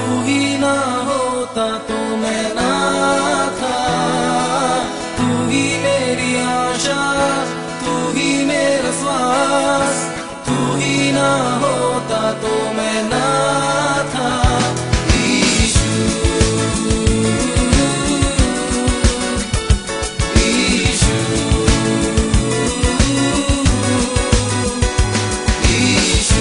ही ना होता तो मैं ना था। तू ही मेरी आशा, तू ही मेरा श्वास। तू ही ना होता तो मैं ना था। ईशु, ईशु, ईशु,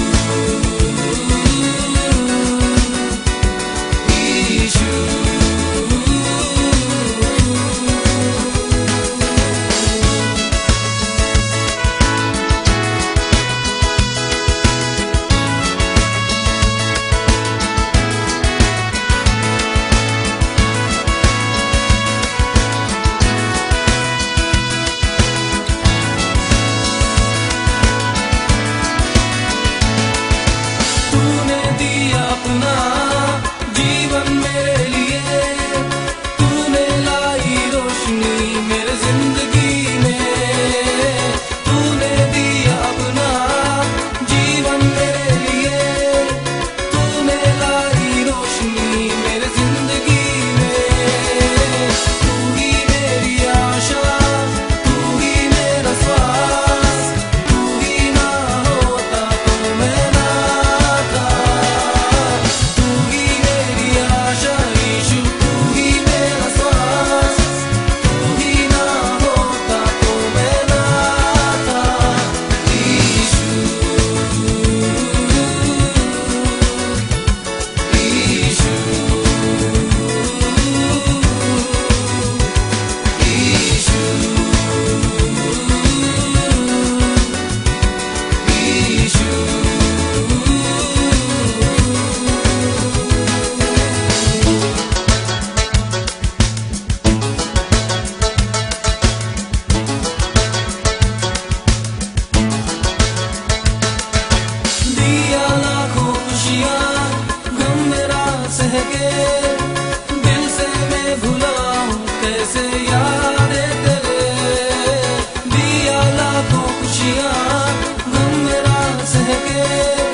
दिल से मैं भुलाऊं कैसे यादें तेरे। दिया लाखों खुशियां, गम मेरा सह के।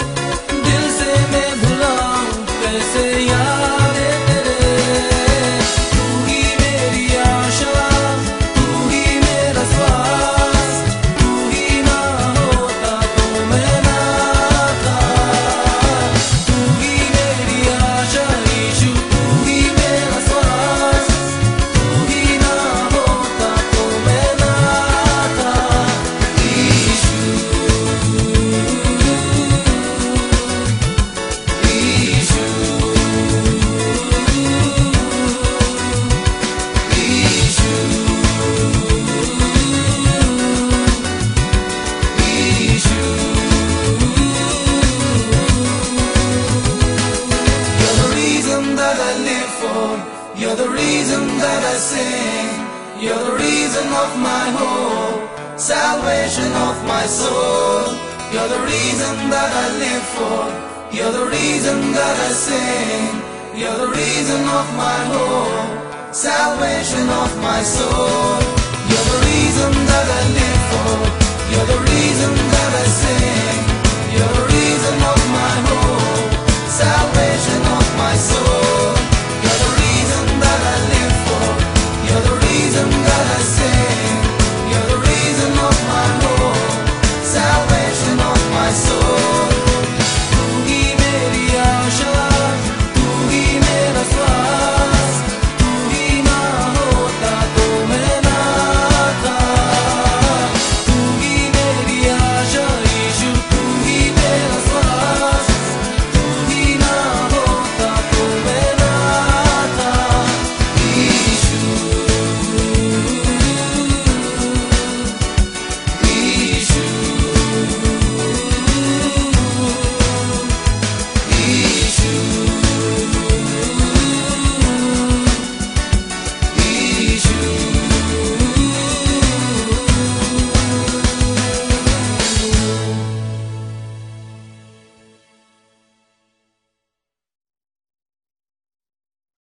दिल से मैं भुलाऊं कैसे यादें तेरे। तू ही मेरी आशा, तू ही मेरा श्वास। तू ही ना होता तो मैं ना था। तू ही मेरी आशा, you're the reason that I sing. You're the reason of my hope, salvation of my soul. You're the reason that I live for. You're the reason that I sing. You're the reason of my hope, salvation of my soul. You're the reason that I live for. You're the reason that I sing. You're the reason of my hope, salvation.